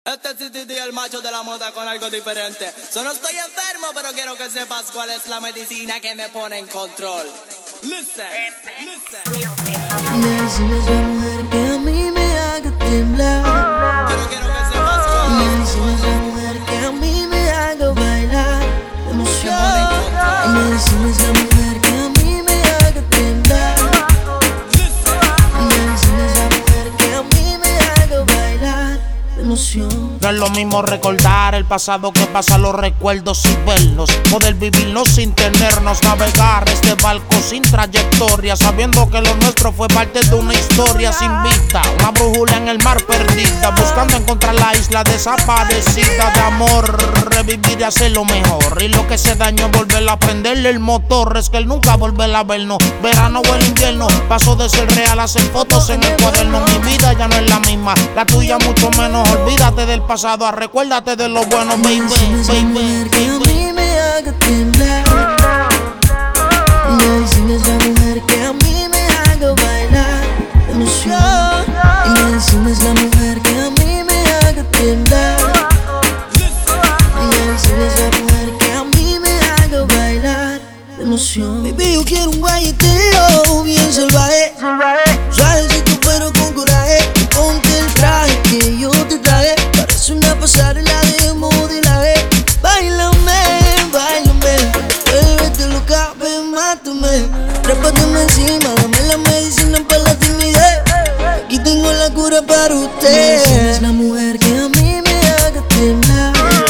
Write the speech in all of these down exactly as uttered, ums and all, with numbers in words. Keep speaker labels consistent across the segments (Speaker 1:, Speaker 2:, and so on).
Speaker 1: Este es T T, el macho de la moda con algo diferente. So no estoy enfermo, pero quiero que sepas cuál es la medicina que me pone en control. Listen, listen.
Speaker 2: Necesitas la mujer que a mí me haga temblar.
Speaker 1: Pero quiero que sepas cuál es.
Speaker 2: Necesitas la mujer que a mí me haga bailar de emoción. Necesitas la mujer que a mí me haga temblar. Necesitas la mujer que a mí me haga bailar de emoción.
Speaker 3: No es lo mismo recordar el pasado que pasar los recuerdos y verlos. Poder vivirnos sin tenernos, navegar este barco sin trayectoria, sabiendo que lo nuestro fue parte de una historia sin vista. Una brújula en el mar perdida, buscando encontrar la isla desaparecida de amor. Revivir y hacer lo mejor, y lo que se dañó volver a prenderle el motor. Es que él nunca volverá a vernos, verano o el invierno. Paso de ser real a hacer fotos en el cuaderno. Mi vida ya no es la misma, la tuya mucho menos. Olvídate del pasado, recuérdate de lo bueno, baby, baby,
Speaker 2: Que a mí me haga temblar. Necesitas la mujer que a mí me haga bailar de emoción. Y necesitas la mujer que a mí me haga temblar. Y necesitas la mujer que a mí me haga bailar de emoción. Baby, yo quiero un guayeteo bien salvaje, suavecito pero con coraje. Ponte el traje que yo te traje, parece una pasarela de modelaje. Báilame, báilame, vuélvete loca, ven, mátame. Trépateme encima, dame la medicina para la timidez. Aquí tengo la cura para usted. Necesitas la mujer que a mí me haga temblar.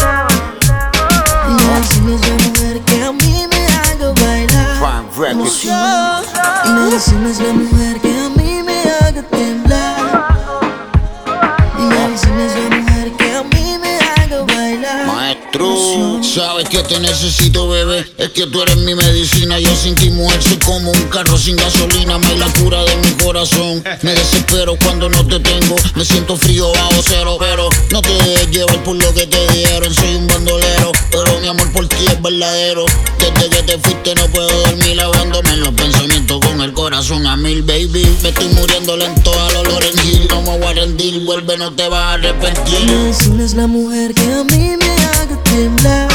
Speaker 2: Necesitas la mujer que a mí me haga bailar de emoción. Y necesitas la mujer que a mí me haga temblar. Y necesitas la mujer que a mí me haga bailar.
Speaker 4: Maestro, sabes que te necesito, bebé. Es que tú eres mi medicina. Yo sin ti, mujer, soy como un carro sin gasolina. Me la cura de mi corazón. Me desespero cuando no te tengo. Me siento frío bajo cero, pero no te dejes llevar por lo que te dieron. Soy un bandolero, pero mi amor por ti es verdadero. Desde que te fuiste no puedo dormir, lavándome en los pensamientos con el corazón a mil, baby. Me estoy muriendo lento al olor en Gil. No me voy a rendir, vuelve, no te vas a arrepentir.
Speaker 2: Necesitas la mujer que a mí me haga temblar.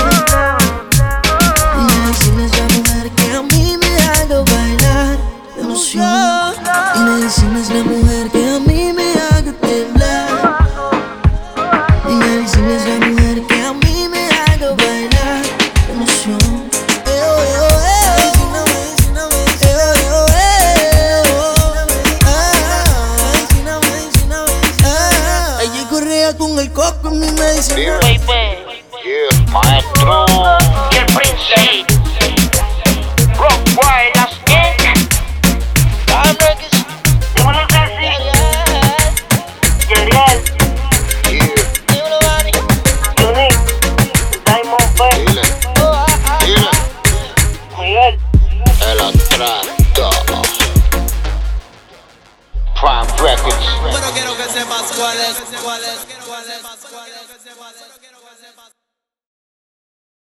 Speaker 2: Necesitas la mujer que a mí me haga bailar de emoción. Y necesitas la mujer que a mí me haga temblar. Y necesitas la mujer que a mí me haga bailar de emoción. Eo, eo, eo. Eo, eo, eo. Ah, ella correa con el coco en mi medicina.
Speaker 4: Yeah, maestro.
Speaker 5: Y el príncipe Rockwell, las King Cameras, dímelo Ceci, Yeriel, dímelo Bani, Unique, Diamond Bay,
Speaker 4: Dile, dile,
Speaker 5: Miguel.
Speaker 4: el atrato. Prime Records.
Speaker 1: Pero quiero que sepas cuál es, cuál es, cuál es, cuál es, cuál es.